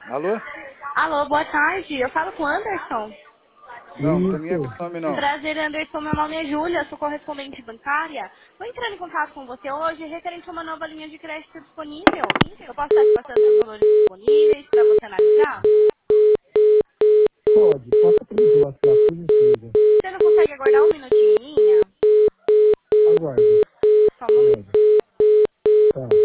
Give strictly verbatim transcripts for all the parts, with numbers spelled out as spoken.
Alô? Alô, boa tarde. Eu falo com o Anderson. Não, não tem ninguém com Isso. esse nome não. Prazer, Anderson. Meu nome é Júlia, sou correspondente bancária. Vou entrar em contato com você hoje referente a uma nova linha de crédito disponível. Eu posso estar te passando os valores disponíveis para você analisar? Pode. Passa para mim pelo WhatsApp, por gentileza. Você não consegue aguardar um minutinho em linha? Aguardo. Só um momento. Aguardo. Tá.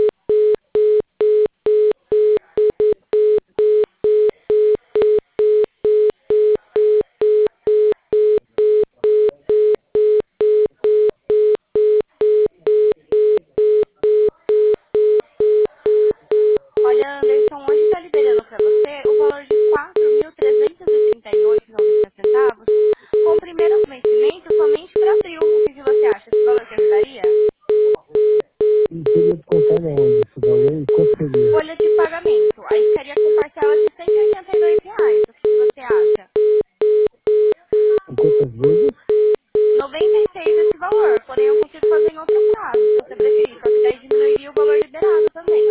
Olha, Anderson, hoje está liberando para você o valor de quatro mil trezentos e trinta e oito reais e noventa centavos, com o primeiro vencimento somente para abril. O que, que você acha? Esse valor te ajudaria? E seria descontar na onde esse valor? E quanto seria? Folha de pagamento. Aí ficaria com parcelas de cento e oitenta e dois reais. O que, que você acha? Em quantas vezes? noventa e seis esse valor, porém eu consigo fazer em outro prazo, se você preferir. Só que daí diminuiria o valor liberado também.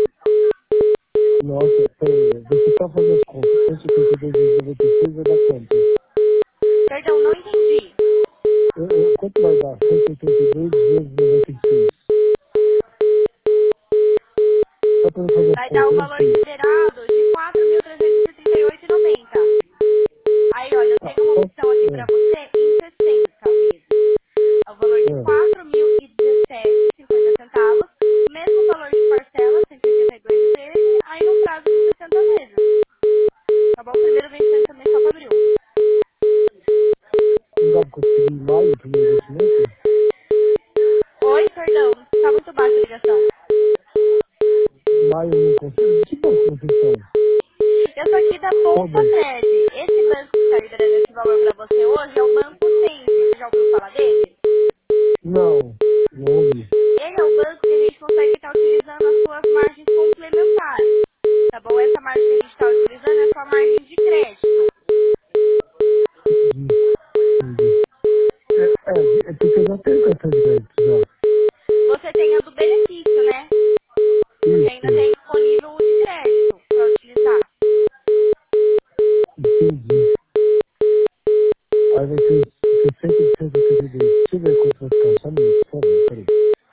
Nossa, peraí. Deixa eu só fazer as contas. cento e setenta e dois vezes noventa e seis vai dar quanto? Perdão, não entendi. Eu, eu, quanto vai dar? cento e oitenta e dois vezes noventa e seis. Só para eu fazer as Vai dar contas, o eu não valor sei. liberado de quatro mil trezentos e trinta e oito reais e noventa centavos. Aí, olha, eu Ah, tenho uma só... opção aqui pra É, você em sessenta vezes. É o valor de é. quatro mil e dezessete reais e cinquenta centavos. Mesmo valor de parcela, cento e oitenta e dois reais e treze, aí num prazo de sessenta vezes. Tá bom? O primeiro vencimento também só para abril. Não dá para conseguir em maio o primeiro investimento? Oi, perdão. Tá muito baixa a ligação. Maio eu não consigo. De que banco vocês são? Eu tô aqui da Qual Bolsa banco? Cred. Esse banco que tá liberando esse valor para você hoje é o Banco Sente. Você já ouviu falar dele? Não, não ouvi. Ele é o banco que a gente consegue estar utilizando as suas margens complementares. Tá bom? Essa margem que a gente está utilizando é a sua margem de crédito. Entendi, entendi. É, é, de- é porque eu já tenho cartão de crédito já. Você tem a do benefício, né? Você ainda Isso, tem disponível o de crédito para utilizar. entendi. Aí vai ser sessenta de cento e oitenta e dois. Deixa eu ver quanto vai ficar. Só um minuto, por favor, peraí.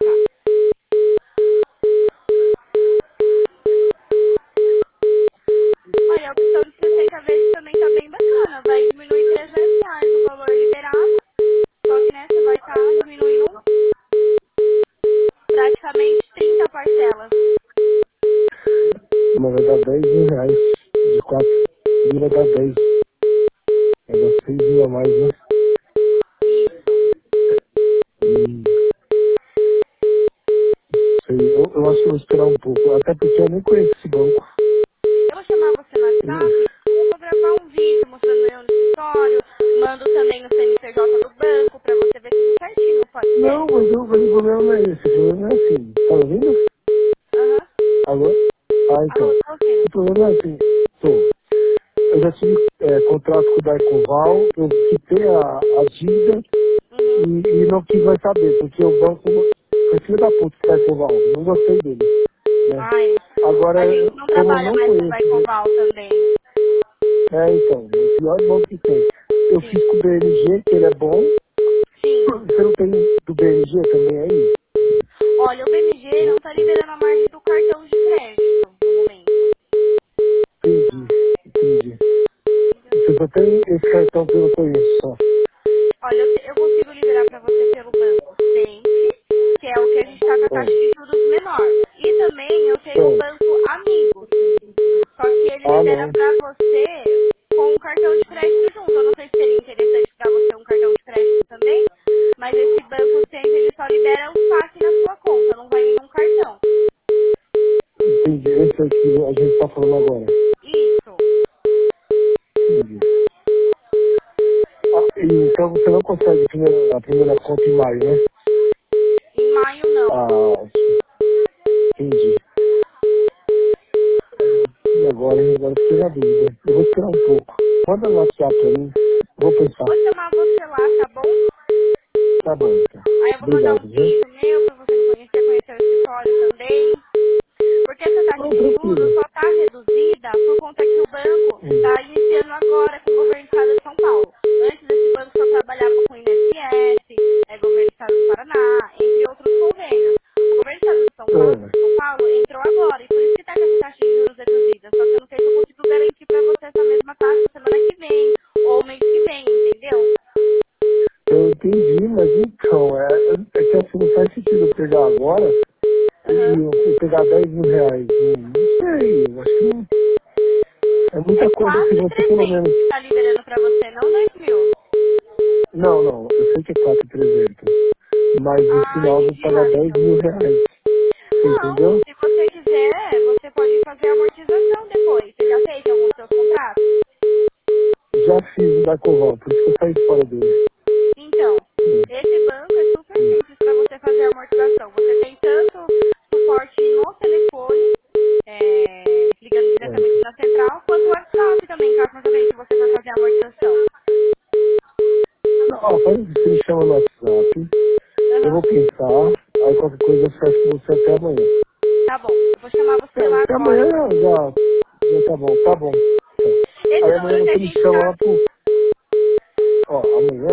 Olha, a opção de sessenta vezes também tá bem bacana. Vai diminuir trezentos reais o valor liberado. Só que nessa vai estar diminuindo praticamente trinta parcelas. Mas vai dar dez mil reais. De quatro mil vai dar dez. Vai dar seis mil a mais, né? Isso. Hum, sei. Eu, eu acho que eu vou esperar um pouco. Até porque eu nem conheço esse banco. Eu vou chamar você no Eu- WhatsApp, eu vou gravar um vídeo mostrando eu no escritório, mando também o C N P J do banco pra você ver tudo certinho, pode ser? Não, mas, eu, mas o problema não é esse. O problema é assim. Tá ouvindo? Aham. Alô? Ah, Alô, então. tô ouvindo. O problema é assim. Tô. Eu já tive é, contrato com o Darcoval, eu quitei a, a dívida e, Uhum. e não quis mais saber, porque o banco foi filho da puta com o Darcoval, não gostei dele, né? Ai, a gente Agora, não como eu trabalha não mais com conheço, né? Baicoval também. É, então, é o pior banco que tem. Eu Sim. fiz com o B N G, que ele é bom. Sim. Você não tem do B N G também aí? Olha, o B M G não tá liberando a margem do cartão de crédito no momento. Entendi, entendi. Você só tem esse cartão que eu não conheço só. Olha, eu, te- eu consigo liberar para você pelo banco Sente, que é o que a gente está com a taxa É, de juros menor. E também eu tenho o é. banco Amigos. Só que ele Ah, libera não. para você com um cartão de crédito junto. Eu não sei se seria interessante para você um cartão de crédito também, mas esse banco Sente ele só libera o saque na sua conta, não vai nenhum cartão. Entendi. Esse é o que a gente tá falando agora. Isso. Entendi. Ah, e então você não consegue a primeira, a primeira conta em maio, né? Em maio não. Ah, entendi. E agora, hein? Agora eu fiquei na dúvida. Eu vou esperar um pouco. Manda no WhatsApp pra mim. Eu vou pensar. Vou chamar você lá, tá bom? Tá bom, então. Aí eu vou mandar um Obrigado, viu? vídeo meu pra você me conhecer, conhecer o escritório também. Porque essa taxa Não, de juros tranquilo. só está reduzida conta que o banco Hum. está iniciando agora com o governo do estado de São Paulo. Antes desse banco só trabalhava com o I N S S, é, governo do estado do Paraná, entre outros convênios. O governo do estado de São Paulo, É. São Paulo entrou agora, e por isso que está com essa taxa de juros reduzida. Só que eu não sei se eu consigo garantir para você essa mesma taxa semana que vem, ou mês que vem, entendeu? Eu entendi, mas então, é, é que assim não faz sentido eu pegar agora e Aham. eu, eu pegar dez mil reais. Não, não sei, eu acho que não, é É muita coisa assim, quatro mil e você pelo trezentos menos. que está liberando para você, não dois mil. Não, não, eu sei que é quatro mil e trezentos, mas no Ah, final eu vou entendi pagar errado dez então. mil reais. Você Não, entendeu? se você quiser, você pode fazer a amortização depois. Você já fez em algum dos seus contratos? Já fiz o da Coval, por isso que eu saí fora dele. Então, É, esse banco é super hum, simples para você fazer a amortização. Você tem tanto suporte no telefone, é, ligando diretamente certo. na central, quanto o WhatsApp também, caso mais ou menos, se você for fazer a amortização. Não, ó, faz isso, você me chama no WhatsApp, eu Aham. vou pensar, aí qualquer coisa eu fecho com você até amanhã. Tá bom, eu vou chamar você É, lá até agora, então. amanhã já, já tá bom, tá bom. Tá. Esse Aí amanhã número que a você me gente chama tá... lá pro. Ó, amanhã